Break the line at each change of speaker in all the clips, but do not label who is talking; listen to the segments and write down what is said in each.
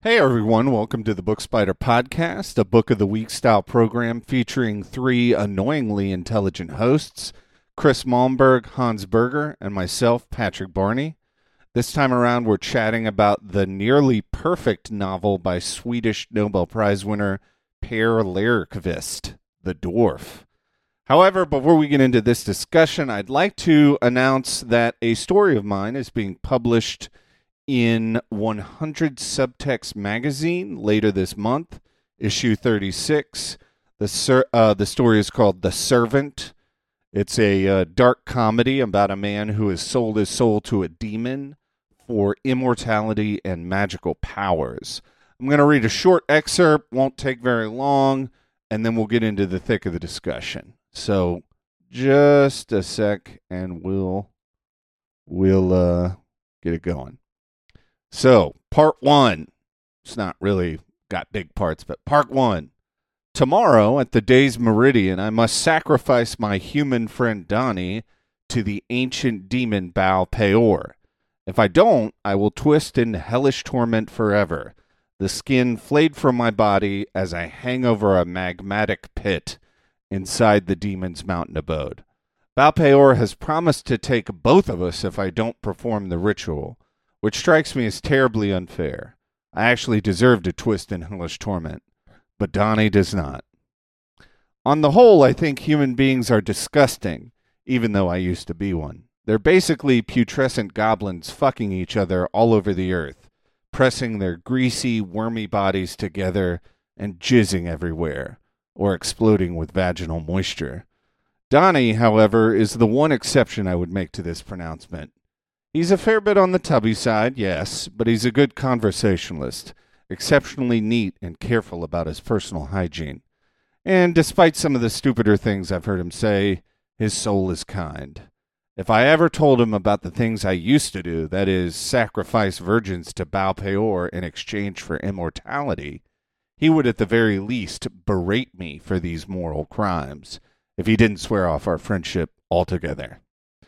Hey everyone, welcome to the Book Spider Podcast, a Book of the Week style program featuring three annoyingly intelligent hosts, Chris Malmberg, Hans Berger, and myself, Patrick Barney. This time around, we're chatting about the nearly perfect novel by Swedish Nobel Prize winner Per Lerkvist, The Dwarf. However, before we get into this discussion, I'd like to announce that a story of mine is being published in 100 Subtext magazine later this month, issue 36. The story is called The Servant. It's a dark comedy about a man who has sold his soul to a demon for immortality and magical powers. I'm going to read a short excerpt, won't take very long, and then we'll get into the thick of the discussion. So just a sec, and we'll get it going. So, part one. It's not really got big parts, but part one. Tomorrow, at the day's meridian, I must sacrifice my human friend Donnie to the ancient demon Baal Peor. If I don't, I will twist in hellish torment forever, the skin flayed from my body as I hang over a magmatic pit inside the demon's mountain abode. Baal Peor has promised to take both of us if I don't perform the ritual, which strikes me as terribly unfair. I actually deserve to twist in hellish torment, but Donnie does not. On the whole, I think human beings are disgusting, even though I used to be one. They're basically putrescent goblins fucking each other all over the earth, pressing their greasy, wormy bodies together and jizzing everywhere, or exploding with vaginal moisture. Donnie, however, is the one exception I would make to this pronouncement. He's a fair bit on the tubby side, yes, but he's a good conversationalist, exceptionally neat and careful about his personal hygiene. And despite some of the stupider things I've heard him say, his soul is kind. If I ever told him about the things I used to do, that is, sacrifice virgins to Baal Peor in exchange for immortality, he would at the very least berate me for these moral crimes, if he didn't swear off our friendship altogether.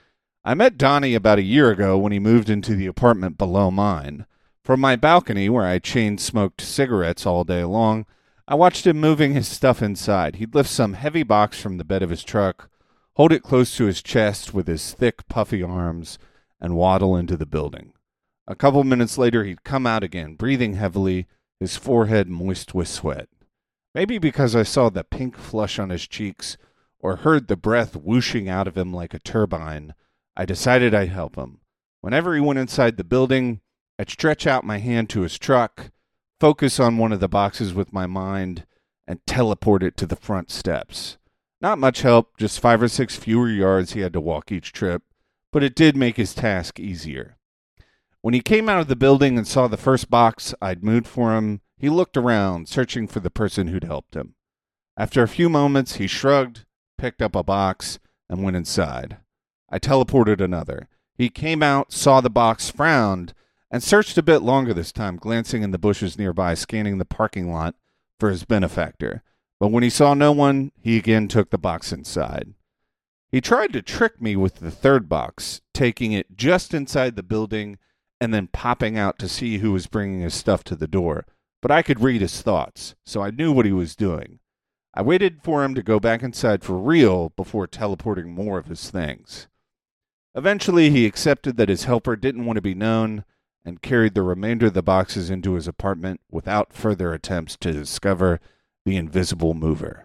I met Donnie about a year ago when he moved into the apartment below mine. From my balcony, where I chain-smoked cigarettes all day long, I watched him moving his stuff inside. He'd lift some heavy box from the bed of his truck, hold it close to his chest with his thick, puffy arms, and waddle into the building. A couple minutes later, he'd come out again, breathing heavily, his forehead moist with sweat. Maybe because I saw the pink flush on his cheeks, or heard the breath whooshing out of him like a turbine, I decided I'd help him. Whenever he went inside the building, I'd stretch out my hand to his truck, focus on one of the boxes with my mind, and teleport it to the front steps. Not much help, just 5 or 6 fewer yards he had to walk each trip, but it did make his task easier. When he came out of the building and saw the first box I'd moved for him, he looked around, searching for the person who'd helped him. After a few moments, he shrugged, picked up a box, and went inside. I teleported another. He came out, saw the box, frowned, and searched a bit longer this time, glancing in the bushes nearby, scanning the parking lot for his benefactor. But when he saw no one, he again took the box inside. He tried to trick me with the third box, taking it just inside the building and then popping out to see who was bringing his stuff to the door. But I could read his thoughts, so I knew what he was doing. I waited for him to go back inside for real before teleporting more of his things. Eventually, he accepted that his helper didn't want to be known and carried the remainder of the boxes into his apartment without further attempts to discover the invisible mover.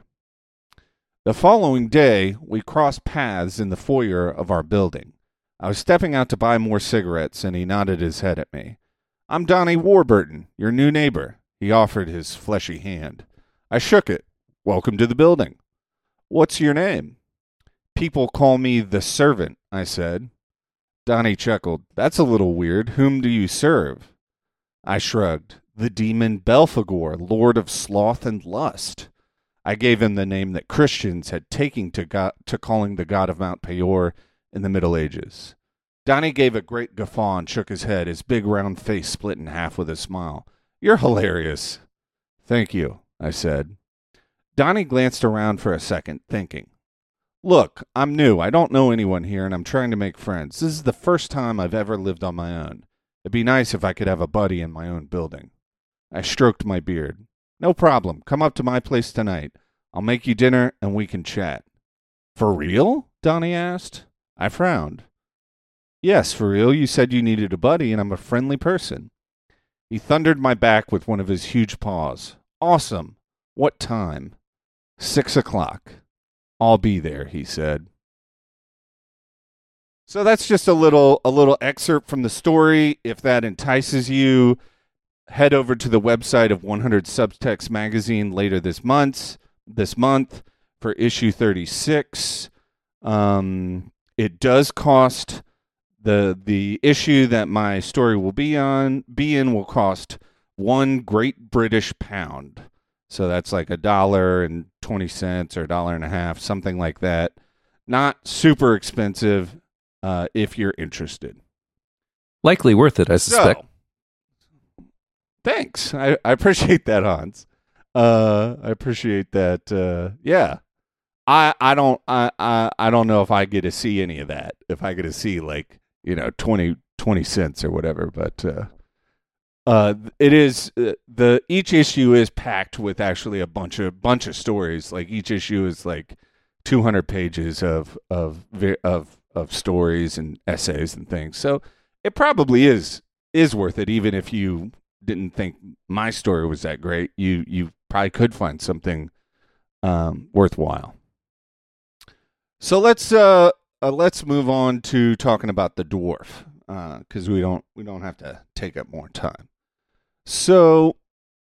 The following day, we crossed paths in the foyer of our building. I was stepping out to buy more cigarettes, and he nodded his head at me. "I'm Donnie Warburton, your new neighbor." He offered his fleshy hand. I shook it. "Welcome to the building." "What's your name?" "People call me the Servant," I said. Donnie chuckled. "That's a little weird. Whom do you serve?" I shrugged. "The demon Belphegor, lord of sloth and lust." I gave him the name that Christians had taken to calling the god of Mount Peor in the Middle Ages. Donnie gave a great guffaw and shook his head, his big round face split in half with a smile. "You're hilarious." "Thank you," I said. Donnie glanced around for a second, thinking. "Look, I'm new. I don't know anyone here, and I'm trying to make friends. This is the first time I've ever lived on my own. It'd be nice if I could have a buddy in my own building." I stroked my beard. No problem. Come up to my place tonight. I'll make you dinner and we can chat. For real? Donnie asked. I frowned. Yes, for real. You said you needed a buddy and I'm a friendly person. He thundered my back with one of his huge paws. Awesome. What time? 6 o'clock. I'll be there, he said. So that's just a little excerpt from the story. If that entices you, head over to the website of 100 Subtext Magazine later this month for issue 36. It does cost the issue that my story will be in will cost £1 Great British pound. So that's like $1.20 or $1.50, something like that. Not super expensive if you're interested.
Likely worth it, I suspect.
So, thanks. I appreciate that, Hans. I appreciate that. Yeah. I don't know if I get to see any of that. If I get to see 20 cents or whatever, but it is each issue is packed with actually a bunch of stories. Like each issue is like 200 pages of stories and essays and things. So it probably is worth it, even if you didn't think my story was that great. You probably could find something worthwhile. So let's move on to talking about the dwarf, because we don't have to take up more time. So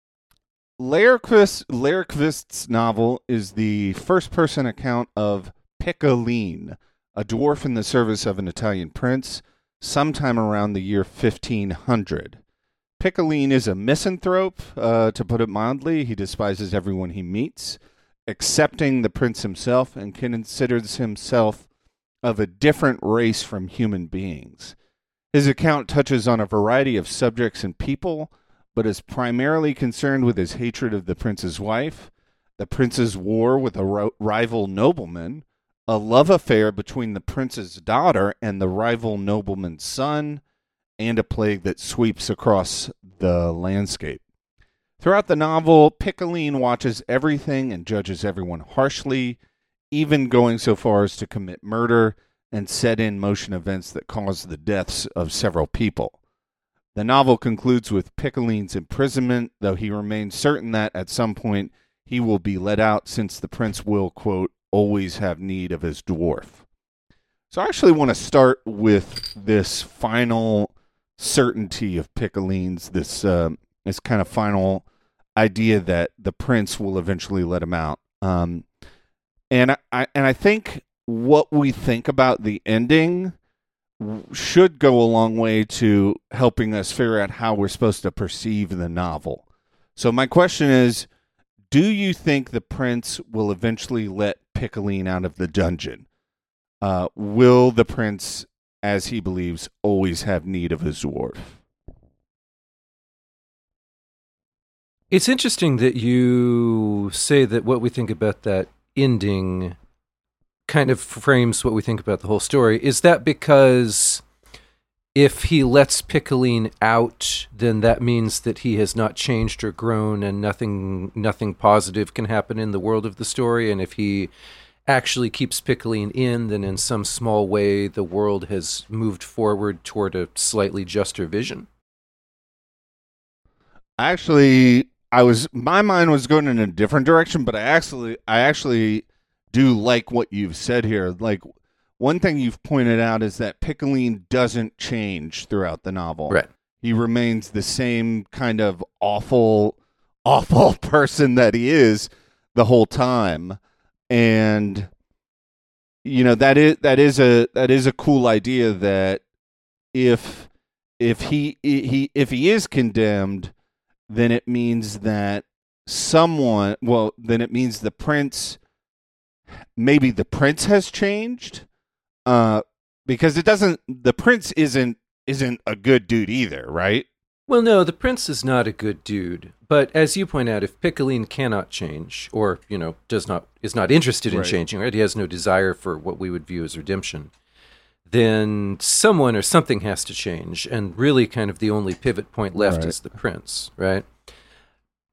Lagerkvist's novel is the first-person account of Piccoline, a dwarf in the service of an Italian prince, sometime around the year 1500. Piccoline is a misanthrope, to put it mildly. He despises everyone he meets, excepting the prince himself, and considers himself of a different race from human beings. His account touches on a variety of subjects and people, but is primarily concerned with his hatred of the prince's wife, the prince's war with a rival nobleman, a love affair between the prince's daughter and the rival nobleman's son, and a plague that sweeps across the landscape. Throughout the novel, Piccoline watches everything and judges everyone harshly, even going so far as to commit murder and set in motion events that cause the deaths of several people. The novel concludes with Piccoline's imprisonment, though he remains certain that at some point he will be let out since the prince will, quote, always have need of his dwarf. So I actually want to start with this final certainty of Piccoline's, this kind of final idea that the prince will eventually let him out. And I think what we think about the ending should go a long way to helping us figure out how we're supposed to perceive the novel. So my question is, do you think the prince will eventually let Piccoline out of the dungeon? Will the prince, as he believes, always have need of his dwarf?
It's interesting that you say that what we think about that ending kind of frames what we think about the whole story. Is that because if he lets Piccoline out, then that means that he has not changed or grown and nothing positive can happen in the world of the story? And if he actually keeps Piccoline in, then in some small way the world has moved forward toward a slightly juster vision?
Actually, my mind was going in a different direction, but I actually do like what you've said here. Like, one thing you've pointed out is that Piccoline doesn't change throughout the novel.
Right.
He remains the same kind of awful person that he is the whole time. And that is a cool idea that if he is condemned, then it means that then it means the prince, maybe the prince has changed, because the prince isn't a good dude either, right?
Well, no, the prince is not a good dude. But as you point out, if Piccoline cannot change, or is not interested in changing, right? He has no desire for what we would view as redemption, then someone or something has to change, and really kind of the only pivot point left is the prince, right?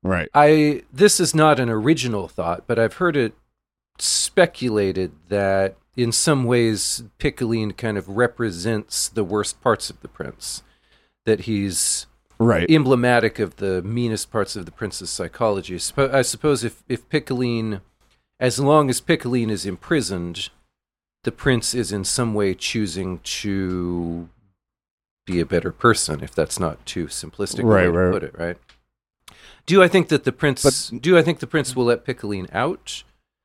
Right.
This is not an original thought, but I've heard it speculated that in some ways Piccoline kind of represents the worst parts of the prince, that he's
Right.
emblematic of the meanest parts of the prince's psychology. I suppose if Piccoline, as long as Piccoline is imprisoned, the prince is in some way choosing to be a better person, if that's not too simplistic way to put it, right? Do I think that the prince will let Piccoline out?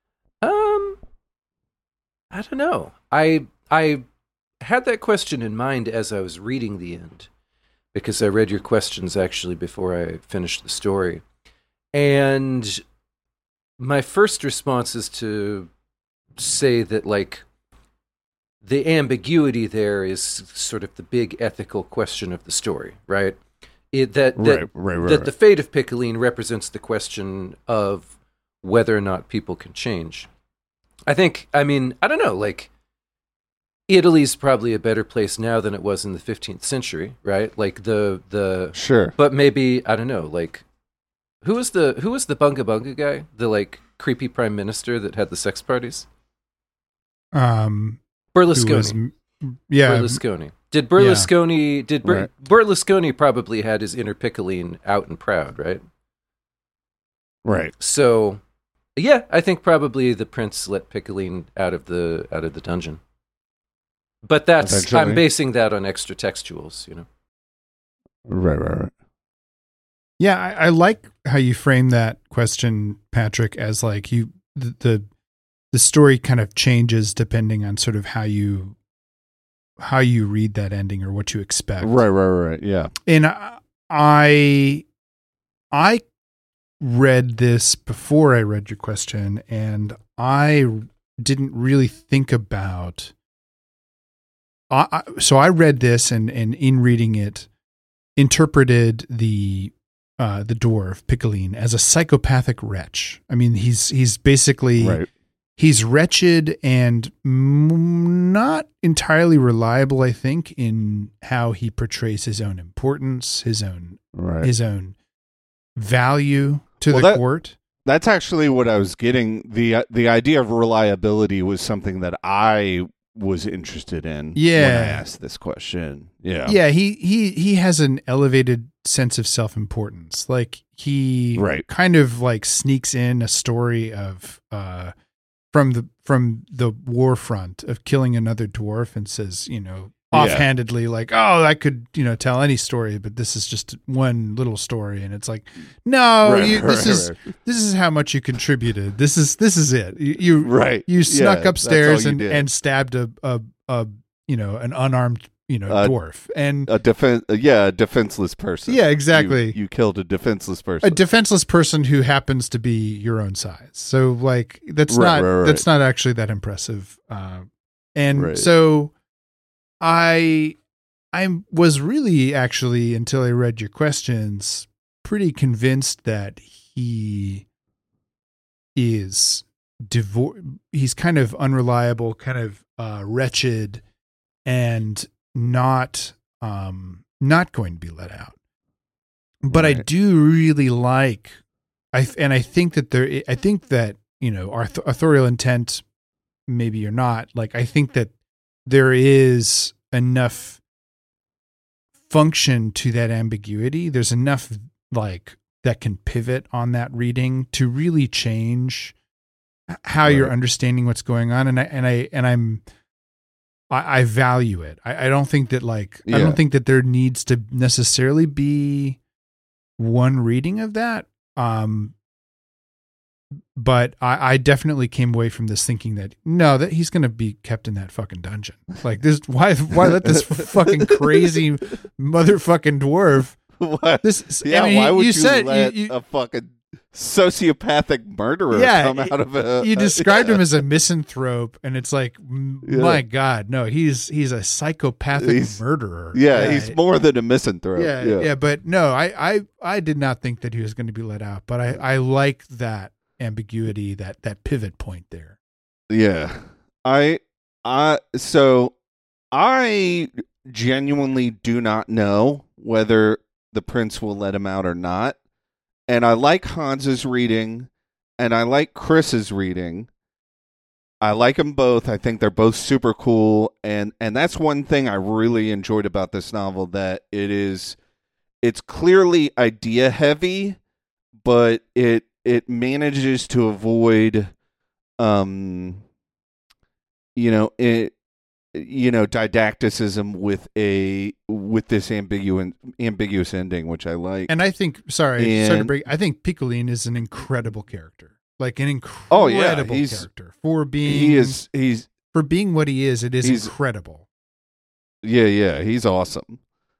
I don't know. I had that question in mind as I was reading the end, because I read your questions actually before I finished the story. And my first response is to say that, like, the ambiguity there is sort of the big ethical question of the story, right? That the fate of Piccoline represents the question of whether or not people can change. I don't know, like, Italy's probably a better place now than it was in the 15th century, right? Like the
Sure.
But maybe, I don't know, like, who was the Bunga Bunga guy? The, like, creepy prime minister that had the sex parties? Berlusconi. Berlusconi. Did Berlusconi Berlusconi probably had his inner Piccoline out and proud, right?
Right.
So, yeah, I think probably the prince let Piccoline out of the dungeon. But I'm basing that on extra textuals, you know.
Right.
Yeah, I like how you frame that question, Patrick, as like the story kind of changes depending on sort of how you read that ending or what you expect.
Right. Yeah.
And I read this before I read your question, and I didn't really think about. So I read this and in reading it, interpreted the dwarf Piccoline as a psychopathic wretch. I mean, he's basically he's wretched and not entirely reliable, I think, in how he portrays his own importance, his own value to the court.
That's actually what I was getting. The idea of reliability was something that I was interested in when I asked this question. Yeah,
he has an elevated sense of self-importance. Like he kind of like sneaks in a story of from the war front of killing another dwarf and says, you know, offhandedly, like, oh, I could, you know, tell any story, but this is just one little story. And it's like, no, this is how much you contributed. This is it. You snuck upstairs and stabbed a you know, an unarmed, you know, dwarf and
a defenseless person.
Yeah, exactly.
You killed a defenseless person.
A defenseless person who happens to be your own size. So like, that's not actually that impressive. So I was really actually, until I read your questions, pretty convinced that he is he's kind of unreliable, kind of wretched, and not going to be let out. But I do really like, I think that you know, authorial intent, maybe or not. Like, I think that there is enough function to that ambiguity. There's enough like that can pivot on that reading to really change how you're understanding what's going on. I value it. I don't think that I don't think that there needs to necessarily be one reading of that. But I definitely came away from this thinking that that he's going to be kept in that fucking dungeon. Like this, why let this fucking crazy motherfucking dwarf?
What? Why would you let a fucking sociopathic murderer come out of a?
You described him as a misanthrope, and it's like, my God, no, he's a psychopathic murderer.
Yeah, he's more than a misanthrope.
Yeah. But no, I did not think that he was going to be let out, but I like that ambiguity, that pivot point there.
Yeah. So I genuinely do not know whether the prince will let him out or not. and I like Hans's reading, and I like Chris's reading. I like them both. I think they're both super cool, and that's one thing I really enjoyed about this novel, that it's clearly idea heavy, but it manages to avoid didacticism with this ambiguous ending, which I like.
And I think sorry to break. I think Piccoline is an incredible character. Like an incredible character for being he's for being what he is. It is incredible.
Yeah, he's awesome.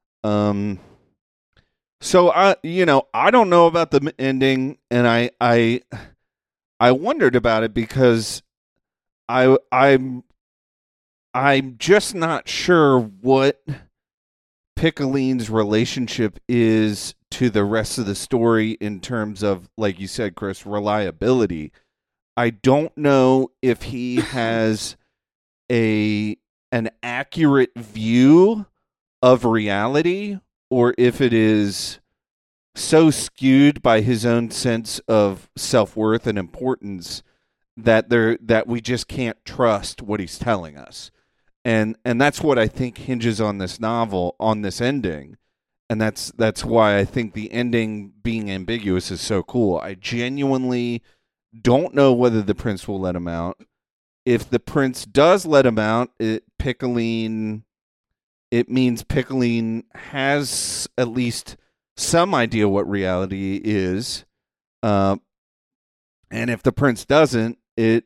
So I don't know about the ending, and I wondered about it because I'm just not sure what Piccoline's relationship is to the rest of the story in terms of, like you said, Chris, reliability. I don't know if he has an accurate view of reality, or if it is so skewed by his own sense of self-worth and importance that we just can't trust what he's telling us. And that's what I think hinges on this novel, on this ending. And that's why I think the ending being ambiguous is so cool. I genuinely don't know whether the prince will let him out. If the prince does let him out, it means Piccoline has at least some idea what reality is. And if the prince doesn't,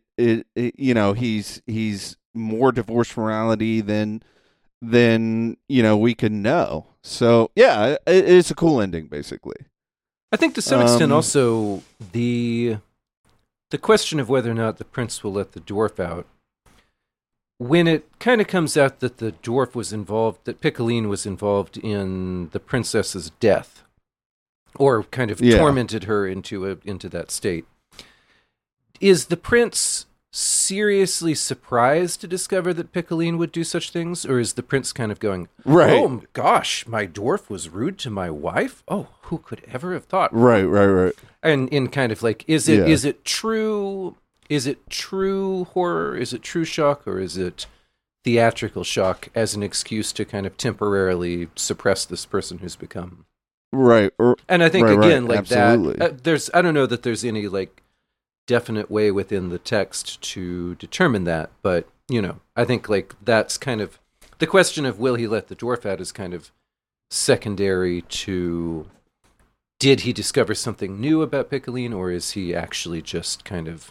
he's more divorced from reality than we can know. So yeah, it's a cool ending, basically.
I think to some extent also the question of whether or not the prince will let the dwarf out, when it kind of comes out that the dwarf was involved, that Piccoline was involved in the princess's death, or kind of tormented her into that state. Is the prince seriously surprised to discover that Piccoline would do such things, or is the prince kind of going,
right,
"Oh gosh, my dwarf was rude to my wife? Oh, who could ever have thought?"
Right.
And in kind of like, is it true? Is it true horror? Is it true shock, or is it theatrical shock as an excuse to kind of temporarily suppress this person who's become
right?
And I think again, like
absolutely.
That, I don't know that there's any like definite way within the text to determine that, but I think like that's kind of the question of will he let the dwarf out is kind of secondary to, did he discover something new about Piccoline, or is he actually just kind of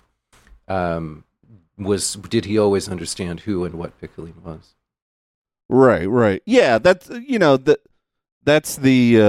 did he always understand who and what Piccoline was?
Right. Yeah, that's that's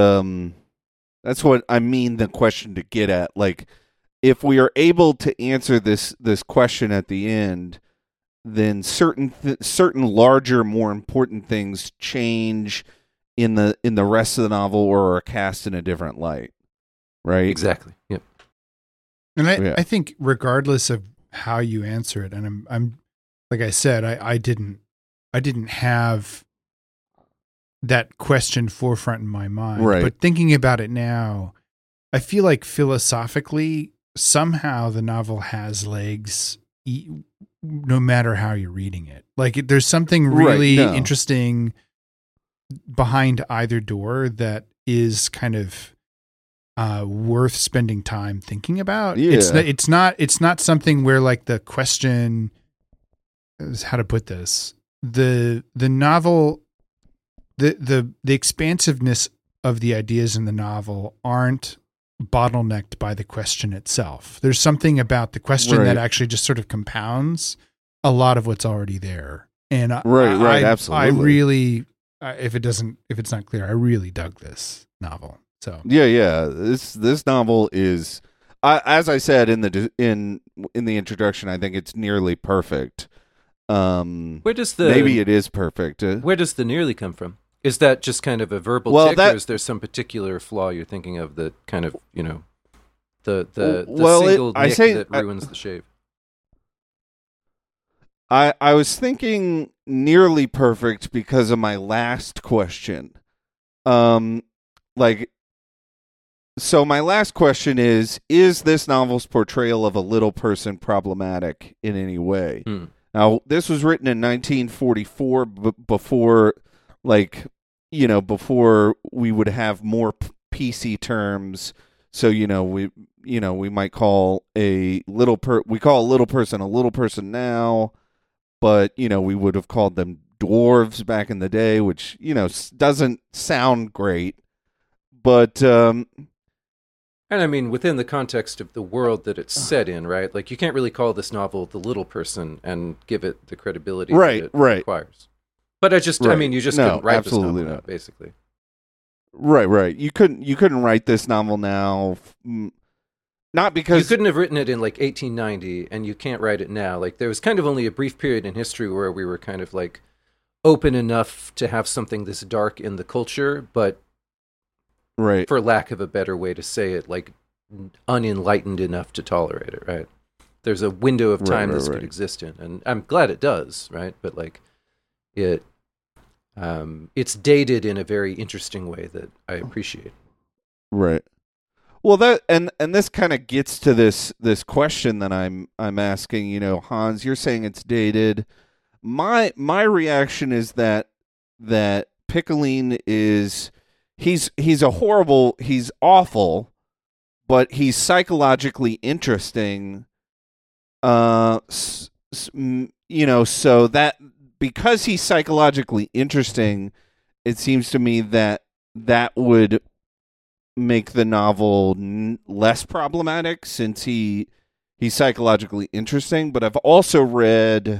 what I mean, the question to get at, like, if we are able to answer this question at the end, then certain larger, more important things change in the rest of the novel, or are cast in a different light. Right?
Exactly. Yep.
And I think regardless of how you answer it, and I'm like I said, I didn't have that question forefront in my mind.
Right.
But thinking about it now, I feel like philosophically, somehow the novel has legs, no matter how you're reading it. Like there's something really interesting behind either door that is kind of worth spending time thinking about.
Yeah.
It's not something where like the question is, how to put this, the novel, the expansiveness of the ideas in the novel aren't bottlenecked by the question itself. There's something about the question that actually just sort of compounds a lot of what's already there. And
right, absolutely.
I really, if it's not clear, I really dug this novel. So
yeah. This novel is, as I said in the introduction, I think it's nearly perfect.
Where does
maybe it is perfect?
Where does the nearly come from? Is that just kind of a verbal tick, or is there some particular flaw you're thinking of that kind of, the single nick that ruins the shave?
I was thinking nearly perfect because of my last question. Like, So my last question is this novel's portrayal of a little person problematic in any way? Now, this was written in 1944, before, before we would have more PC terms. So, we might call a little person a little person now, but, we would have called them dwarves back in the day, which, doesn't sound great. But,
and I mean, within the context of the world that it's set in, right? Like, you can't really call this novel The Little Person and give it the credibility that it requires. But you just couldn't write this novel now, basically.
Right. You couldn't write this novel now, not because...
You couldn't have written it in, 1890, and you can't write it now. Like, there was kind of only a brief period in history where we were kind of, open enough to have something this dark in the culture, but...
Right.
For lack of a better way to say it, unenlightened enough to tolerate it, right? There's a window of time this could exist in, and I'm glad it does, right? But it's dated in a very interesting way that I appreciate.
Right. Well, that and this kind of gets to this question that I'm asking. Hans, you're saying it's dated. My reaction is that Piccoline is. He's awful, but he's psychologically interesting. So that because he's psychologically interesting, it seems to me that would make the novel less problematic since he's psychologically interesting. But I've also read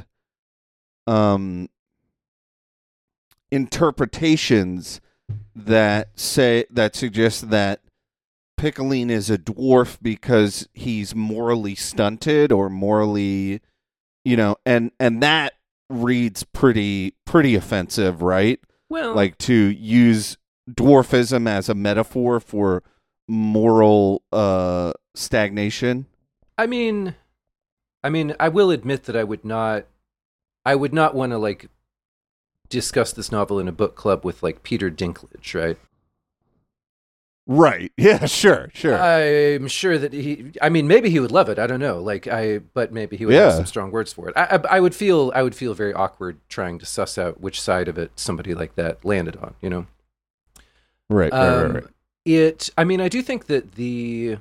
interpretations that suggest that Piccoline is a dwarf because he's morally stunted or morally, and that reads pretty offensive, right?
Well,
to use dwarfism as a metaphor for moral stagnation.
I mean, I will admit that I would not want to discuss this novel in a book club with Peter Dinklage, right?
Right. Yeah, sure.
I'm sure that maybe he would love it. I don't know. But maybe he would have some strong words for it. I would feel very awkward trying to suss out which side of it somebody like that landed on,
Right.
I do think that the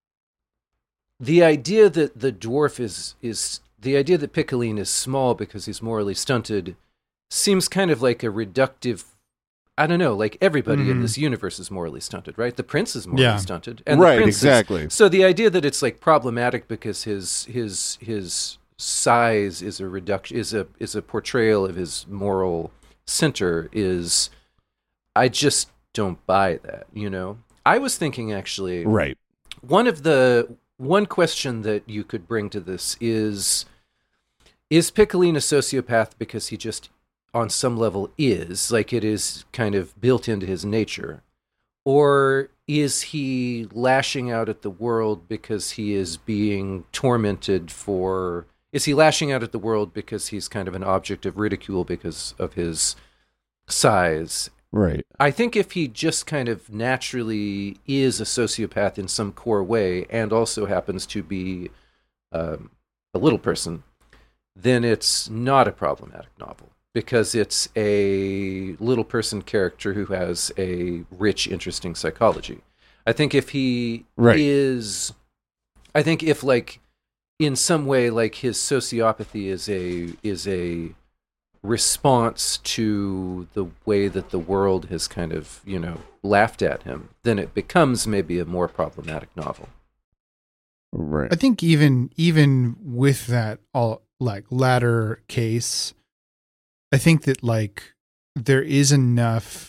idea that the dwarf is the idea that Piccoline is small because he's morally stunted seems kind of like a reductive. I don't know, everybody in this universe is morally stunted, right? The prince is morally stunted, and
right,
the prince
exactly.
So the idea that it's problematic because his size is a reduction, is a portrayal of his moral center is, I just don't buy that. I was thinking actually,
right.
One question that you could bring to this is Piccoline a sociopath because he just, on some level, is it is kind of built into his nature, or is he lashing out at the world because he is being tormented for? Is he lashing out at the world because he's kind of an object of ridicule because of his size?
Right.
I think if he just kind of naturally is a sociopath in some core way, and also happens to be a little person, then it's not a problematic novel. Because it's a little person character who has a rich, interesting psychology. I think if he is, I think if in some way his sociopathy is a response to the way that the world has kind of laughed at him, then it becomes maybe a more problematic novel.
Right.
I think even with that latter case, I think that there is enough.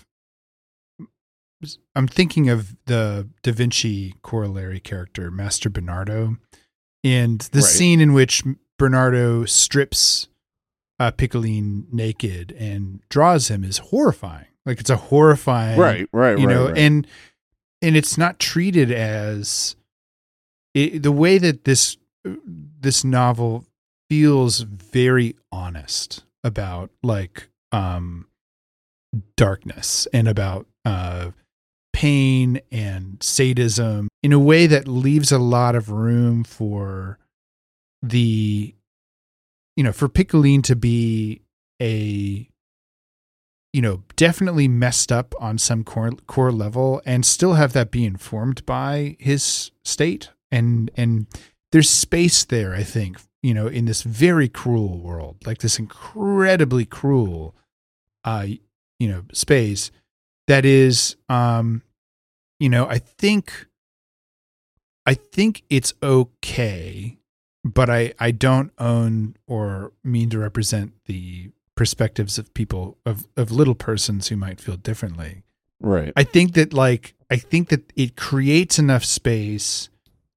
I'm thinking of the Da Vinci corollary character, Master Bernardo, and the scene in which Bernardo strips Piccoline naked and draws him is horrifying. It's a horrifying,
right.
and it's not treated as the way that this novel feels very honest about darkness and about pain and sadism in a way that leaves a lot of room for the, for Piccoline to be a, definitely messed up on some core level and still have that be informed by his state. And there's space there, I think, in this very cruel world, like this incredibly cruel, space that is, I think it's okay, but I don't own or mean to represent the perspectives of people of little persons who might feel differently.
Right.
I think that it creates enough space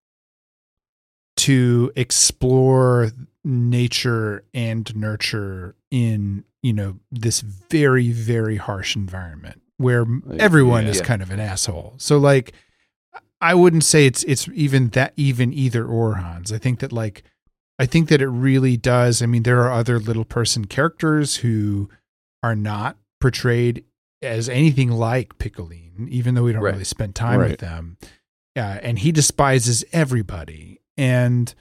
to explore nature and nurture in, this very, very harsh environment where everyone is kind of an asshole. So like, I wouldn't say it's even either or, Hans. I think that it really does. I mean, there are other little person characters who are not portrayed as anything like Piccoline, even though we don't really spend time with them. And he despises everybody. And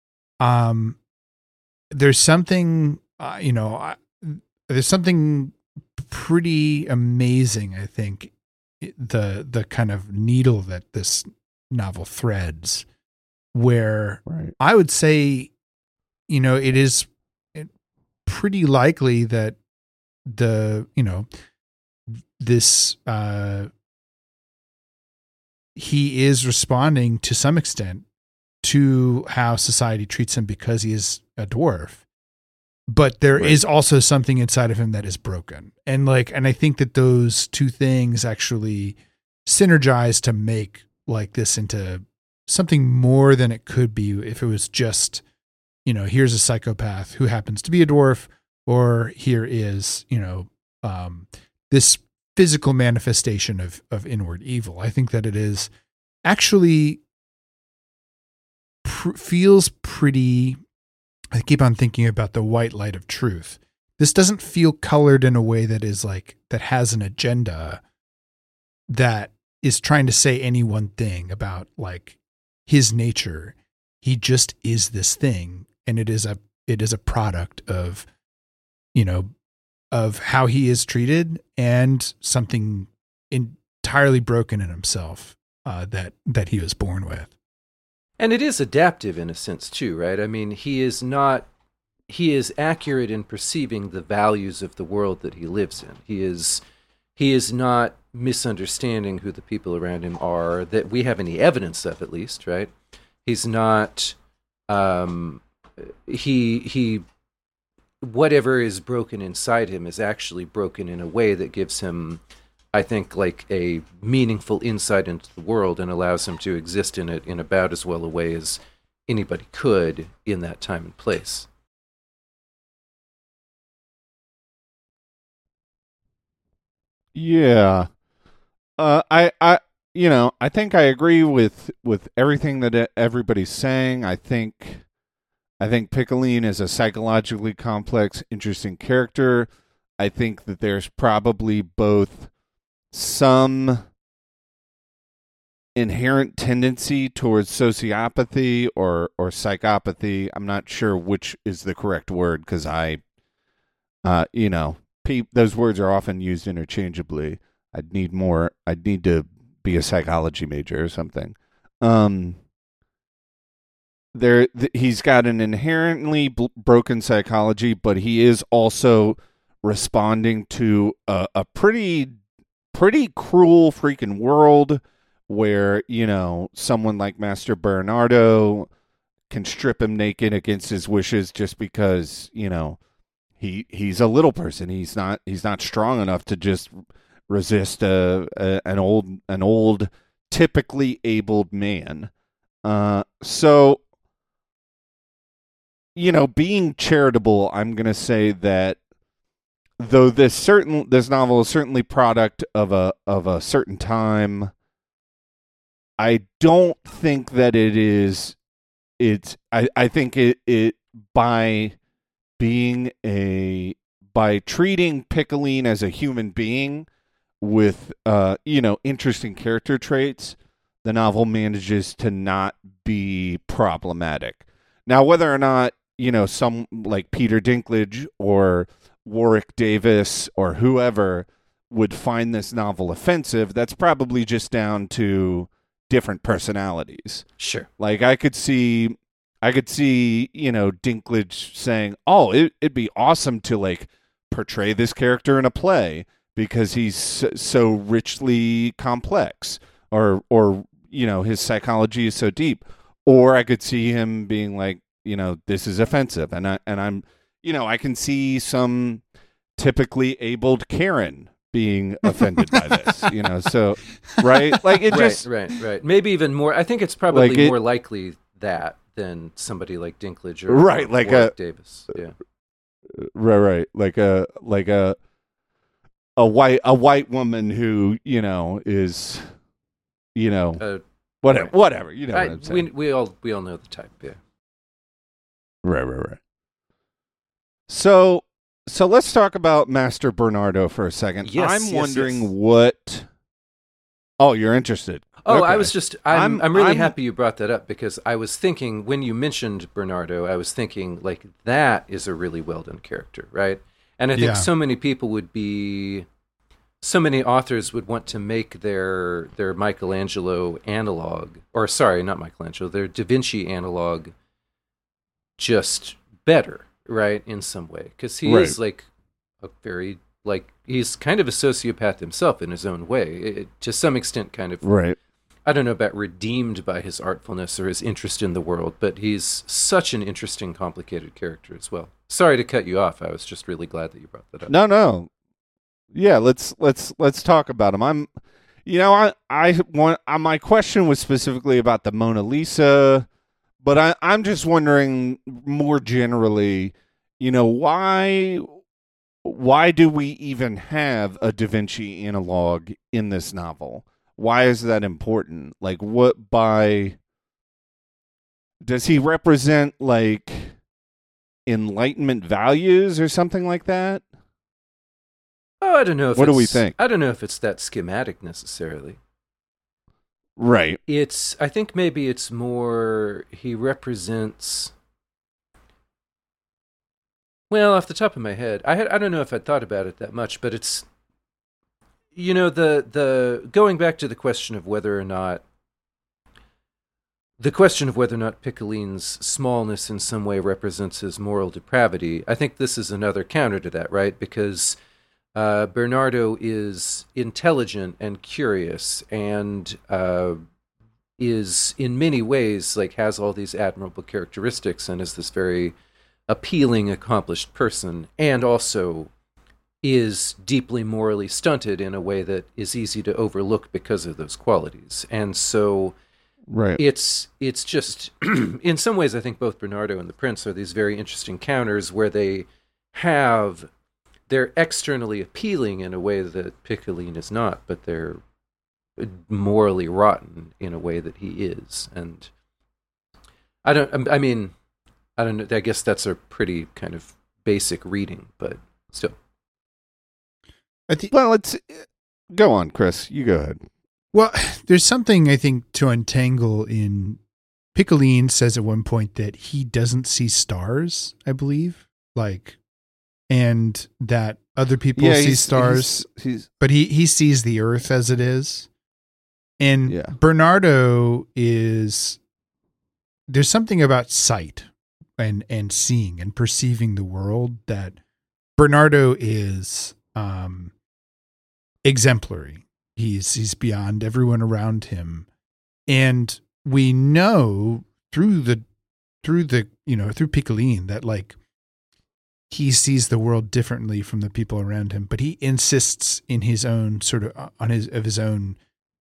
there's something, there's something pretty amazing, I think, the kind of needle that this novel threads, where I would say, it is pretty likely that he is responding to some extent to how society treats him because he is a dwarf. But there is also something inside of him that is broken. And I think that those two things actually synergize to make this into something more than it could be if it was just, here's a psychopath who happens to be a dwarf, or here is, this physical manifestation of inward evil. I think that it is actually feels pretty. I keep on thinking about the white light of truth. This doesn't feel colored in a way that is that has an agenda that is trying to say any one thing about his nature. He just is this thing. And it is a product of, of how he is treated and something entirely broken in himself, that he was born with.
And it is adaptive in a sense too, right? I mean, he is accurate in perceiving the values of the world that he lives in. He is not misunderstanding who the people around him are, that we have any evidence of, at least, right? He's not, he whatever is broken inside him is actually broken in a way that gives him, I think, a meaningful insight into the world and allows him to exist in it in about as well a way as anybody could in that time and place.
Yeah. I think I agree with everything that everybody's saying. I think Piccoline is a psychologically complex, interesting character. I think that there's probably both some inherent tendency towards sociopathy or psychopathy. I'm not sure which is the correct word because those words are often used interchangeably. I'd need to be a psychology major or something. He's got an inherently broken psychology, but he is also responding to a pretty cruel freaking world where, someone like Master Bernardo can strip him naked against his wishes just because, he's a little person. He's not strong enough to just resist an old typically abled man. So being charitable, I'm going to say that though this novel is certainly product of a certain time, I don't think that it is. I think it by treating Piccoline as a human being with interesting character traits, the novel manages to not be problematic. Now, whether or not, some like Peter Dinklage or Warwick Davis or whoever would find this novel offensive, that's probably just down to different personalities.
Sure.
Like I could see, Dinklage saying, "Oh, it'd be awesome to like portray this character in a play because he's so richly complex, or his psychology is so deep." Or I could see him being like, this is offensive, and I'm, I can see some typically abled Karen being offended by this, so right, like it just
right. Maybe even more. I think it's probably more likely that than somebody like Dinklage or
like
Warwick Davis. Yeah,
right, like a white woman who is whatever what I'm saying.
We all know the type. Yeah.
Right. So let's talk about Master Bernardo for a second. I'm wondering what. Oh, you're interested.
Oh,
okay.
I was just. I'm really happy you brought that up, because I was thinking when you mentioned Bernardo, I was thinking like that is a really well done character, right? And I think so many authors would want to make their Michelangelo analog, or sorry, not Michelangelo, their Da Vinci analog just better, right, in some way, because he is like a very he's kind of a sociopath himself in his own way, to some extent, kind of I don't know about redeemed by his artfulness or his interest in the world, but he's such an interesting, complicated character as well. Sorry to cut you off. I was just really glad that you brought that up.
No. Yeah, let's talk about him. My question was specifically about the Mona Lisa, but I'm just wondering more generally, why do we even have a Da Vinci analog in this novel? Why is that important? Like, does he represent like Enlightenment values or something like that?
Oh, I don't know.
What do we think?
I don't know if it's that schematic necessarily.
Right.
I think maybe it's more he represents. Well, off the top of my head, I don't know if I'd thought about it that much, but it's, the going back to the question of whether or not Piccoline's smallness in some way represents his moral depravity. I think this is another counter to that, right? Because Bernardo is intelligent and curious, and is in many ways has all these admirable characteristics, and is this very appealing, accomplished person, and also is deeply morally stunted in a way that is easy to overlook because of those qualities. And so it's just in some ways I think both Bernardo and the Prince are these very interesting counters where they're externally appealing in a way that Piccoline is not, but they're morally rotten in a way that he is. And I don't know. I guess that's a pretty kind of basic reading, but still.
Well, let's go on, Chris. You go ahead.
Well, there's something I think to untangle in. Piccoline says at one point that he doesn't see stars, I believe, and that other people see stars, but he sees the earth as it is. And Bernardo there's something about sight and seeing and perceiving the world that Bernardo is exemplary. He's beyond everyone around him. And we know through Piccoline that he sees the world differently from the people around him, but he insists in his own sort of his own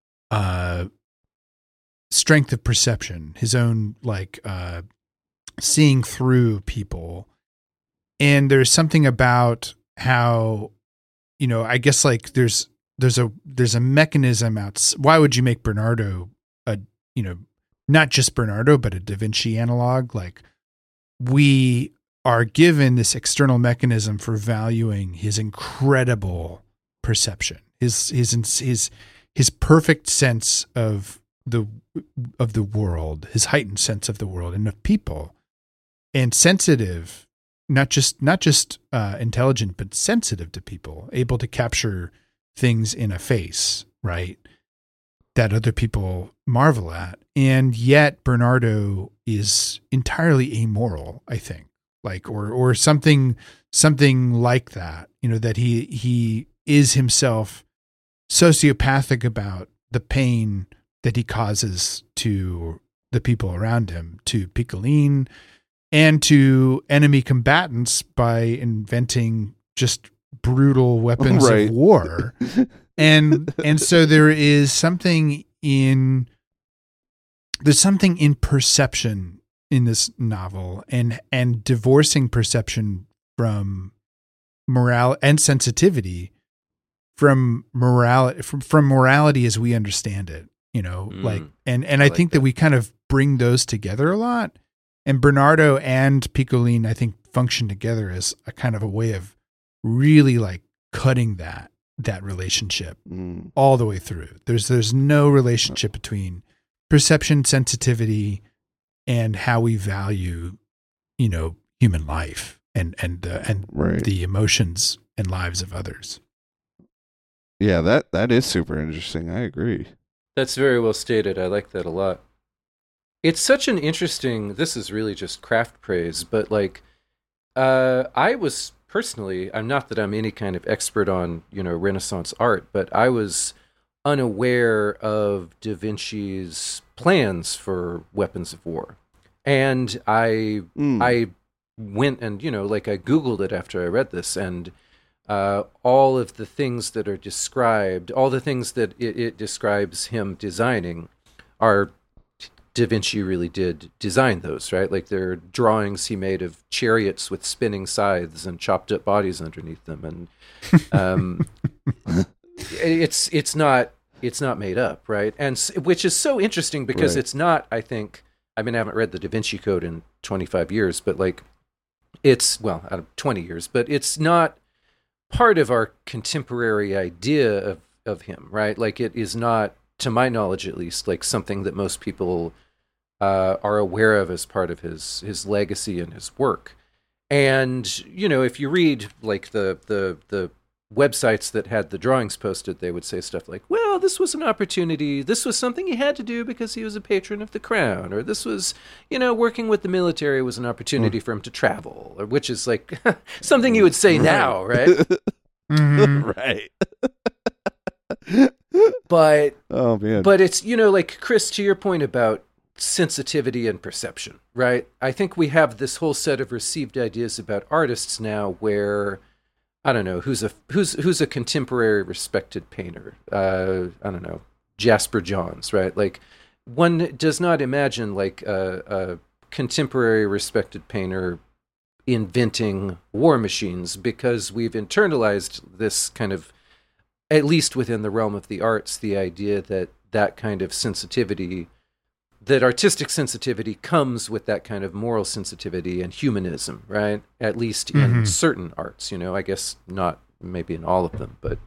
strength of perception, his own seeing through people. And there's something about how, I guess there's a mechanism out. Why would you make Bernardo not just Bernardo, but a Da Vinci analog? We are given this external mechanism for valuing his incredible perception, his perfect sense of the world, his heightened sense of the world and of people, and sensitive, not just intelligent, but sensitive to people, able to capture things in a face, right, that other people marvel at. And yet Bernardo is entirely amoral, I think, like, or something like that, that he is himself sociopathic about the pain that he causes to the people around him, to Picoline and to enemy combatants, by inventing just brutal weapons of war. And so there's something in perception in this novel, and divorcing perception from morale and sensitivity from morality as we understand it, like, and I think that we kind of bring those together a lot. And Bernardo and Picoline, I think, function together as a kind of a way of really like cutting that relationship all the way through. There's no relationship between perception, sensitivity, and how we value, human life and the emotions and lives of others.
Yeah, that is super interesting. I agree.
That's very well stated. I like that a lot. It's such an interesting, this is really just craft praise, but like, I was personally, I'm not that I'm any kind of expert on, Renaissance art, but I was unaware of Da Vinci's plans for weapons of war. And I went and, I Googled it after I read this, and all of the things that are described, all the things that it describes him designing are Da Vinci really did design those, right? Like, they're drawings he made of chariots with spinning scythes and chopped up bodies underneath them, and it's not made up, right? And which is so interesting because it's not. I think I haven't read the Da Vinci Code in 25 years, but like, it's out of 20 years, but it's not part of our contemporary idea of him, right? Like, it is not, to my knowledge at least, like something that most people are aware of as part of his legacy and his work. And if you read like the websites that had the drawings posted, they would say stuff like, well, this was an opportunity, this was something he had to do because he was a patron of the crown, or this was, working with the military was an opportunity for him to travel, or, which is like something you would say now, right?
Right.
But
oh man,
but it's, like, Chris, to your point about sensitivity and perception, right? I think we have this whole set of received ideas about artists now where, I don't know, who's a contemporary respected painter. I don't know, Jasper Johns, right? Like, one does not imagine like a contemporary respected painter inventing war machines, because we've internalized this kind of, at least within the realm of the arts, the idea that kind of sensitivity, that artistic sensitivity comes with that kind of moral sensitivity and humanism, right? At least in certain arts, I guess not maybe in all of them, but,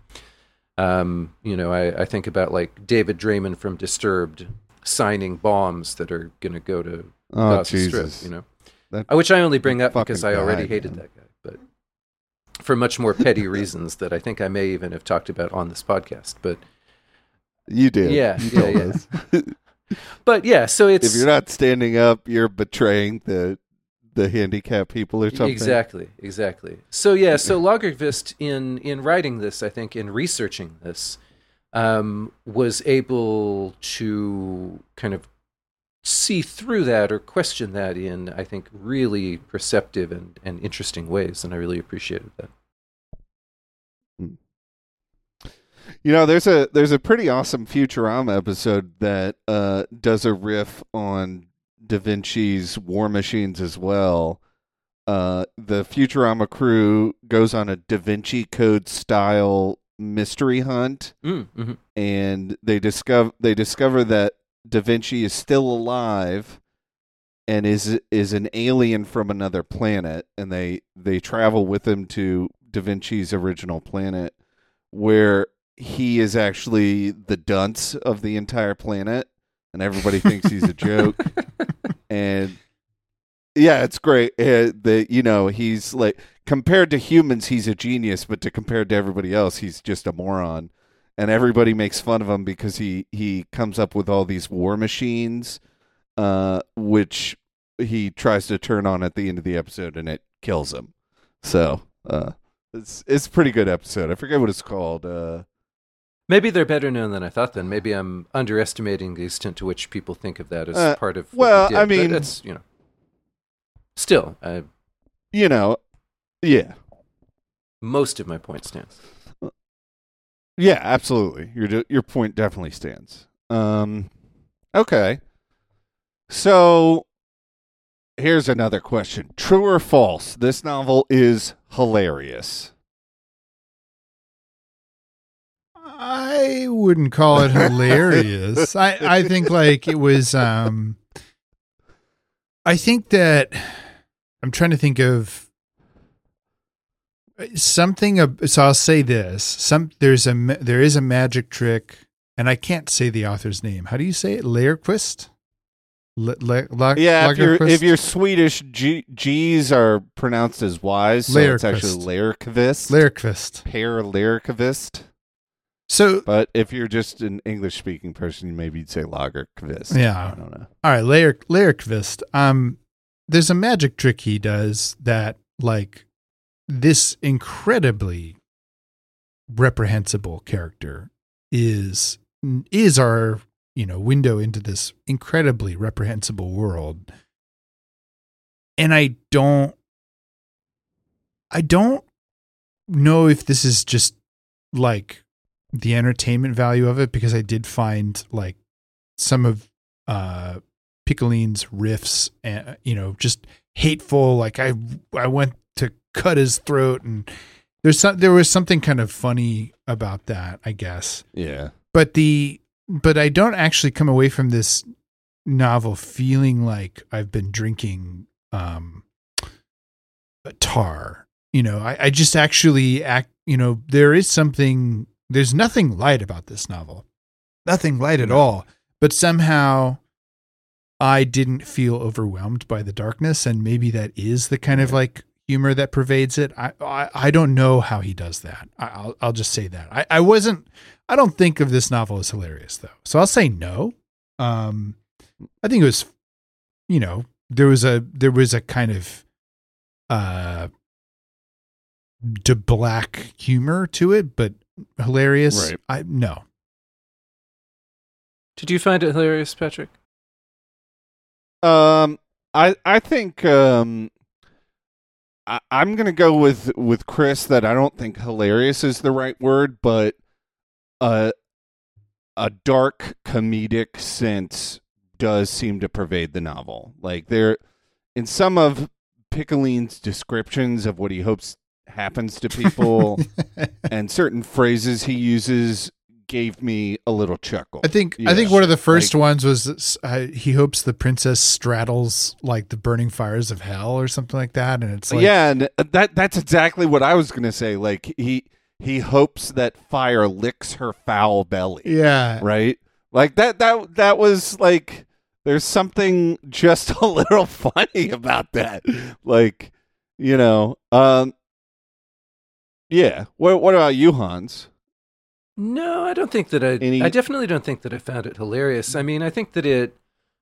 I think about like David Draymond from Disturbed signing bombs that are going to go to Gaza Strip, which I only bring up because I already hated that guy, but for much more petty reasons that I think I may even have talked about on this podcast, but
you did.
Yeah. But yeah, so it's,
if you're not standing up, you're betraying the handicapped people or something.
Exactly. So yeah, so Lagerkvist in writing this, I think in researching this, was able to kind of see through that or question that in, I think, really perceptive and interesting ways, and I really appreciated that.
There's a pretty awesome Futurama episode that does a riff on Da Vinci's war machines as well. The Futurama crew goes on a Da Vinci Code style mystery hunt, and they discover that Da Vinci is still alive and is an alien from another planet, and they travel with him to Da Vinci's original planet, where he is actually the dunce of the entire planet, and everybody thinks he's a joke. And yeah, it's great. He's like, compared to humans, he's a genius, but compared to everybody else, he's just a moron. And everybody makes fun of him because he comes up with all these war machines, which he tries to turn on at the end of the episode, and it kills him. So it's a pretty good episode. I forget what it's called.
Maybe they're better known than I thought. Then maybe I'm underestimating the extent to which people think of that as part of. What we did.
I mean,
but it's still,
yeah.
Most of my point stands.
Yeah, absolutely. Your point definitely stands. Okay. So here's another question. True or false? This novel is hilarious.
I wouldn't call it hilarious. I think like it was I think that I'm trying to think of something so I'll say this. There is a magic trick, and I can't say the author's name. How do you say it? Lagerquist?
If you're Swedish, G's are pronounced as Y's, so it's actually Lerkvist. Per Lerkvist.
So,
but if you're just an English-speaking person, maybe you'd say Lagerkvist.
Yeah.
I don't know.
All right, Lerkvist. There's a magic trick he does that, like, this incredibly reprehensible character is our window into this incredibly reprehensible world. And I don't know if this is just like the entertainment value of it, because I did find like some of Piccoline's riffs, just hateful. Like I went to cut his throat, and there was something kind of funny about that, I guess.
Yeah.
But I don't actually come away from this novel feeling like I've been drinking tar. I just actually there's nothing light about this novel. Nothing light at all. But somehow I didn't feel overwhelmed by the darkness, and maybe that is the kind of like humor that pervades it. I don't know how he does that. I'll just say that. I don't think of this novel as hilarious though. So I'll say no. I think it was, there was a kind of to black humor to it, but hilarious.
Right.
No.
Did you find it hilarious, Patrick?
I think I'm gonna go with Chris that I don't think hilarious is the right word, but a dark comedic sense does seem to pervade the novel. Like there, in some of Piccoline's descriptions of what he hopes happens to people and certain phrases he uses gave me a little chuckle.
I think one of the first ones was he hopes the princess straddles like the burning fires of hell or something like that, and it's like,
yeah, and that's exactly what I was gonna say. Like he hopes that fire licks her foul belly.
Yeah,
right. Like that was like, there's something just a little funny about that. Like, yeah. What about you, Hans?
No, I don't think that I definitely don't think that I found it hilarious. I mean, I think that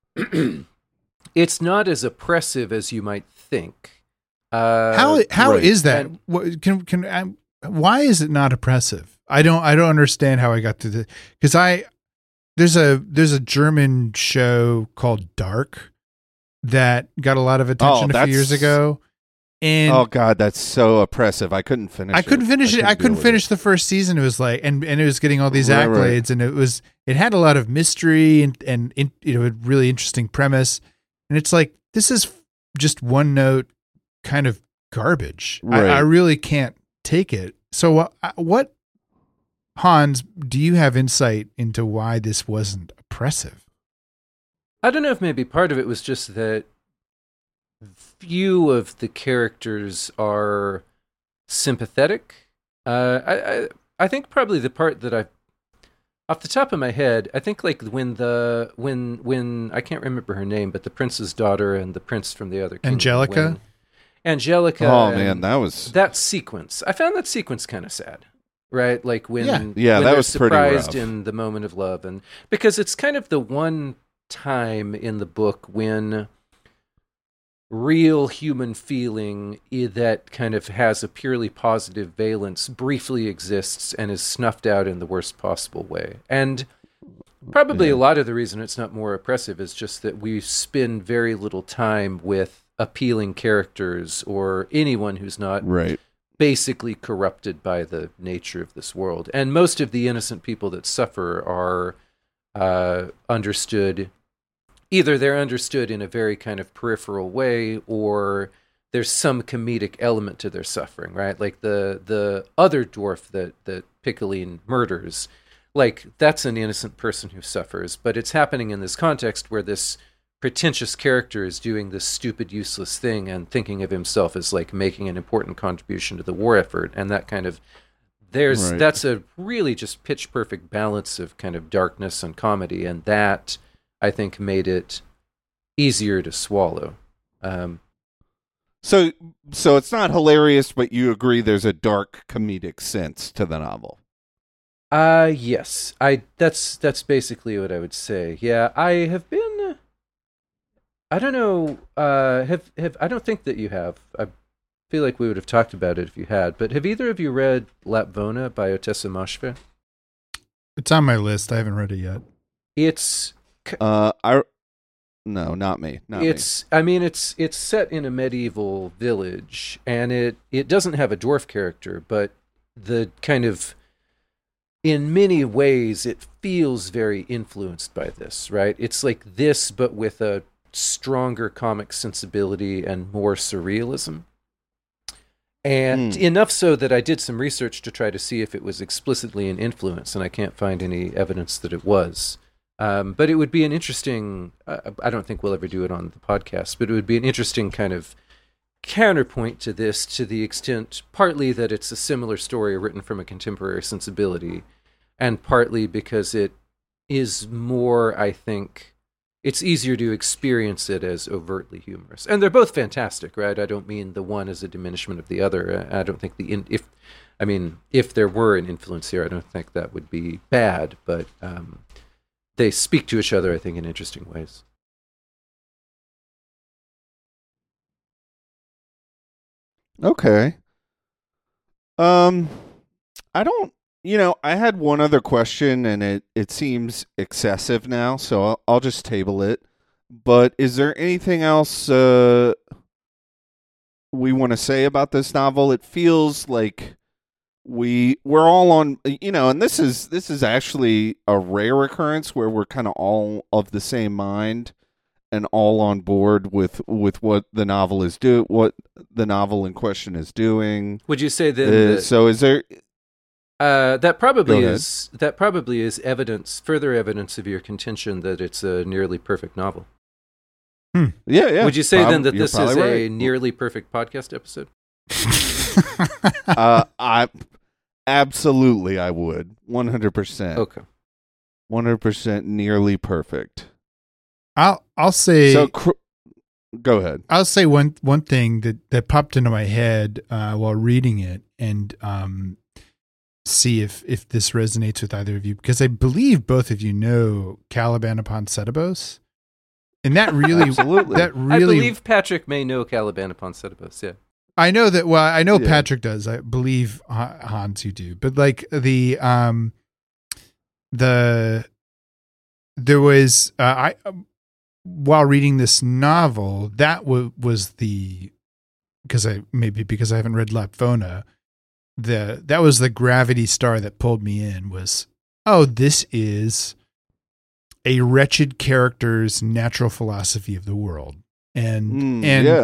it's not as oppressive as you might think.
How
right.
is that? Why is it not oppressive? I don't understand how I got to the, because there's a German show called Dark that got a lot of attention a few years ago. And
oh God, that's so oppressive. I couldn't finish it. I couldn't
finish the first season. It was like, and it was getting all these accolades, and it had a lot of mystery and a really interesting premise. And it's like, this is just one note kind of garbage. Right. I really can't take it. So what, Hans, do you have insight into why this wasn't oppressive?
I don't know if maybe part of it was just that few of the characters are sympathetic. I I think probably the part that off the top of my head, I think like when I can't remember her name, but the prince's daughter and the prince from the other kingdom, Angelica.
Oh man,
that sequence. I found that sequence kind of sad, right? Like when
that was
surprised
pretty rough.
in the moment of love, and because it's kind of the one time in the book when real human feeling that kind of has a purely positive valence briefly exists and is snuffed out in the worst possible way. And probably a lot of the reason it's not more oppressive is just that we spend very little time with appealing characters or anyone who's not basically corrupted by the nature of this world. And most of the innocent people that suffer are understood. Either they're understood in a very kind of peripheral way, or there's some comedic element to their suffering, right? Like the other dwarf that Piccoline murders, like that's an innocent person who suffers, but it's happening in this context where this pretentious character is doing this stupid, useless thing and thinking of himself as like making an important contribution to the war effort, and that kind of that's a really just pitch perfect balance of kind of darkness and comedy, and that I think made it easier to swallow.
So it's not hilarious, but you agree there's a dark comedic sense to the novel.
Yes. That's basically what I would say. Yeah, I have been. I don't know. I don't think that you have. I feel like we would have talked about it if you had. But have either of you read Lapvona by Ottessa Moshfegh?
It's on my list. I haven't read it yet.
It's.
No, not me.
I mean, it's set in a medieval village, and it doesn't have a dwarf character, but the kind of, in many ways, it feels very influenced by this, right? It's like this, but with a stronger comic sensibility and more surrealism. And enough so that I did some research to try to see if it was explicitly an influence, and I can't find any evidence that it was. But it would be an interesting, I don't think we'll ever do it on the podcast, but it would be an interesting kind of counterpoint to this, to the extent partly that it's a similar story written from a contemporary sensibility, and partly because it is more, I think, it's easier to experience it as overtly humorous. And they're both fantastic, right? I don't mean the one as a diminishment of the other. I don't think if there were an influence here, I don't think that would be bad, but they speak to each other, I think, in interesting ways.
Okay. I don't, I had one other question, and it seems excessive now, so I'll just table it. But is there anything else we want to say about this novel? It feels like we're all on, and this is actually a rare occurrence where we're kind of all of the same mind and all on board with what the novel what the novel in question is doing.
Would you say then?
So is there?
That probably is evidence, further evidence of your contention that it's a nearly perfect novel.
Yeah.
Would you say then that this is a nearly perfect podcast episode?
Absolutely, I would 100%.
Okay,
100% nearly perfect.
I'll say.
So, go ahead.
I'll say one thing that popped into my head while reading it, and see if this resonates with either of you, because I believe both of you know Caliban upon Setebos, and that really,
absolutely,
I believe Patrick may know Caliban upon Setebos. Yeah.
I know that. Well, I know Patrick does. I believe Hans, you do. But like there was while reading this novel, that was because I haven't read Lapvona, that was the gravity star that pulled me in. Was, oh, this is a wretched character's natural philosophy of the world, and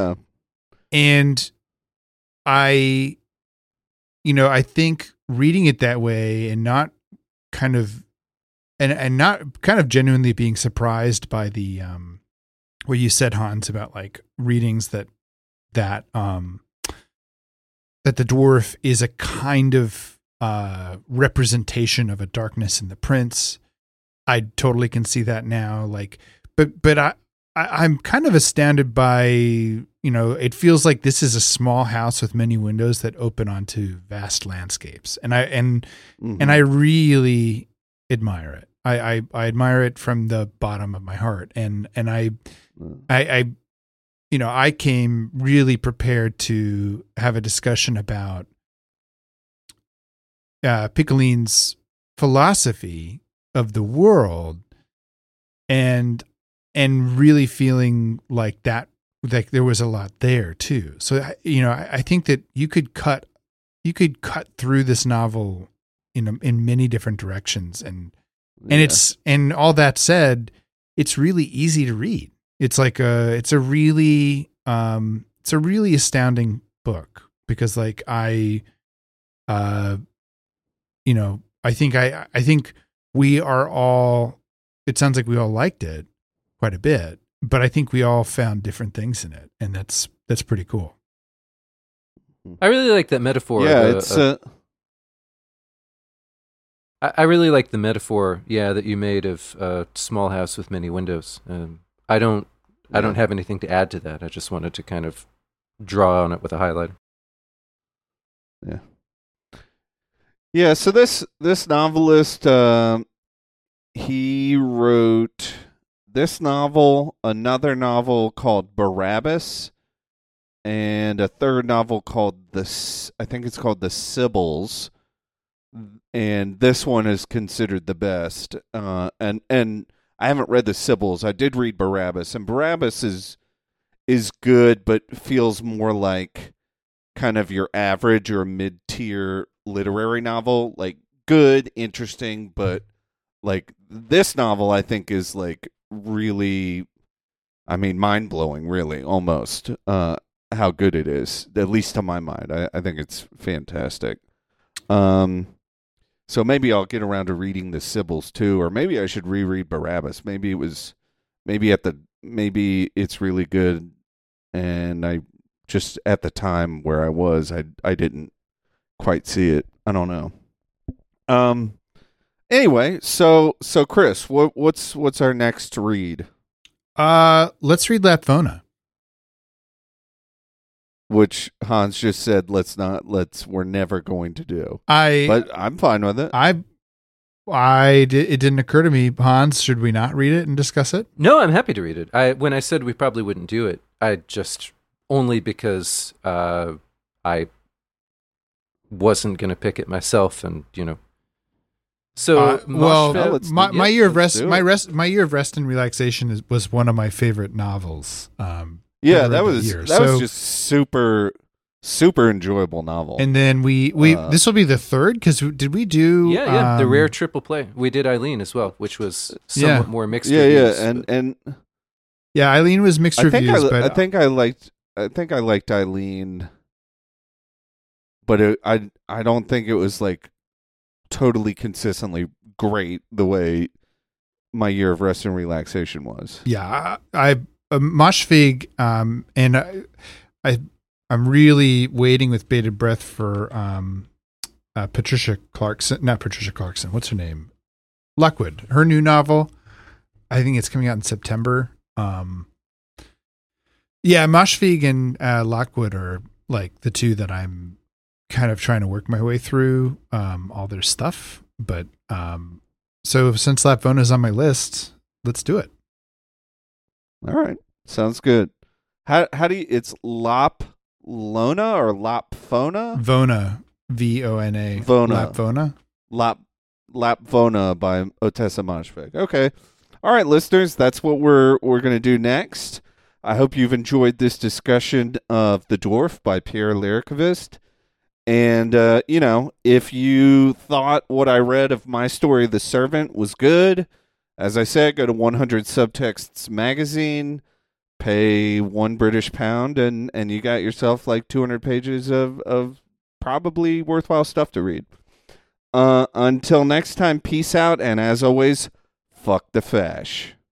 I think reading it that way and not kind of genuinely being surprised by the what you said, Hans, about like readings that the dwarf is a kind of representation of a darkness in the prince. I totally can see that now. Like, but I'm kind of astounded by, it feels like this is a small house with many windows that open onto vast landscapes. And I really admire it. I admire it from the bottom of my heart. And I came really prepared to have a discussion about Piccoline's philosophy of the world and really feeling like that, like there was a lot there too. So, I think that you could cut through this novel in many different directions. And all that said, it's really easy to read. It's like it's a really astounding book because like I think we are all, it sounds like we all liked it quite a bit, but I think we all found different things in it, and that's pretty cool.
I really like that metaphor.
Yeah,
I really like the metaphor, that you made of a small house with many windows. I don't have anything to add to that. I just wanted to kind of draw on it with a highlighter.
Yeah. Yeah, so this novelist, he wrote this novel, another novel called Barabbas, and a third novel called The Sibyls, and this one is considered the best. And I haven't read The Sibyls. I did read Barabbas, and Barabbas is good, but feels more like kind of your average or mid-tier literary novel. Like good, interesting, but like this novel I think is like really, mind-blowing, really, almost, how good it is, at least to my mind. I think it's fantastic. So maybe I'll get around to reading The Sibyls too, or maybe I should reread Barabbas. Maybe it's really good, and I just at the time where I was, I didn't quite see it. I don't know. Anyway, so Chris, what's our next read?
Let's read Lapvona.
Which Hans just said we're never going to do.
But
I'm fine with it.
It didn't occur to me, Hans, should we not read it and discuss it?
No, I'm happy to read it. When I said we probably wouldn't do it, I just only because I wasn't going to pick it myself, and So
my year of rest, my year of rest and relaxation was one of my favorite novels.
That was just super enjoyable novel.
And then we this will be the third, because did we do
the rare triple play? We did Eileen as well, which was somewhat more mixed reviews.
And
Eileen was mixed reviews.
I think I liked Eileen, but I don't think it was like totally consistently great the way my year of rest and relaxation was.
Yeah, Moshfegh, and I'm really waiting with bated breath for Patricia Clarkson. Not Patricia Clarkson. What's her name? Lockwood. Her new novel. I think it's coming out in September. Moshfegh and Lockwood are like the two that I'm kind of trying to work my way through all their stuff. But so since Lapvona is on my list, let's do it.
All right. Sounds good. How do you, it's Lapvona or Lapvona?
Vona. Vona.
Vona.
Lapvona.
Lapvona by Ottessa Moshfegh. Okay. All right, listeners, that's what we're going to do next. I hope you've enjoyed this discussion of The Dwarf by Pierre Lyricovist. And, if you thought what I read of my story, The Servant, was good, as I said, go to 100 Subtexts magazine, pay £1 and you got yourself like 200 pages of probably worthwhile stuff to read. Until next time, peace out, and as always, fuck the fash.